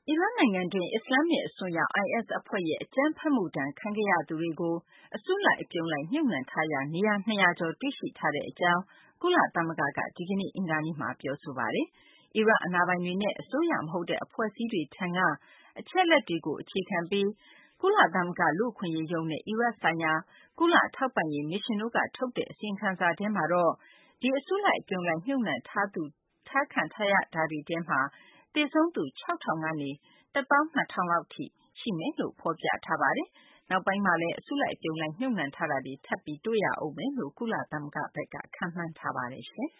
အီရတ်နိုင်ငံတွင်း အစ္စလာမ္မစ် အစွန်းရောက် IS အဖွဲ့ရဲ့ အကြမ်းဖက်မှုဒဏ် ခံခဲ့ရသူတွေကို အစုလိုက် အပြုံလိုက် မြှုပ်နှံထားရာ နေရာ 200 ကျော် တွေ့ရှိထားကြောင်း ကုလသမဂ္ဂက ဒီကနေ့ အင်္ဂါနေ့မှာ ပြောဆိုပါတယ်။ အီရတ် အာဏာပိုင်တွေနဲ့ အစိုးရ မဟုတ်တဲ့ အဖွဲ့အစည်းတွေထံက အချက်အလက်တွေကို အခြေခံပြီး ကုလသမဂ္ဂ လူ့အခွင့်အရေးရုံးနဲ့ အီရတ်ဆိုင်ရာ ကုလ ထောက်ပံ့ရေး မစ်ရှင်တို့က ထုတ်တဲ့ အစီရင်ခံစာထဲမှာတော့ ဒီအစုလိုက် အပြုံလိုက် မြှုပ်နှံထားခံထားရတာတွေထဲမှာ သေဆုံးသူ 6,000 ကနေ 12,000 လောက်ထိ ရှိမယ်လို့ ဖော်ပြထားပါတယ်။ နောက်ပိုင်းမှာလည်း အစုလိုက် အပြုံလိုက် မြှုပ်နှံထားတာတွေ ထပ်ပြီး တွေ့ရဦးမယ်လို့ ကုလသမဂ္ဂဘက်က ခန့်မှန်းထားပါတယ်။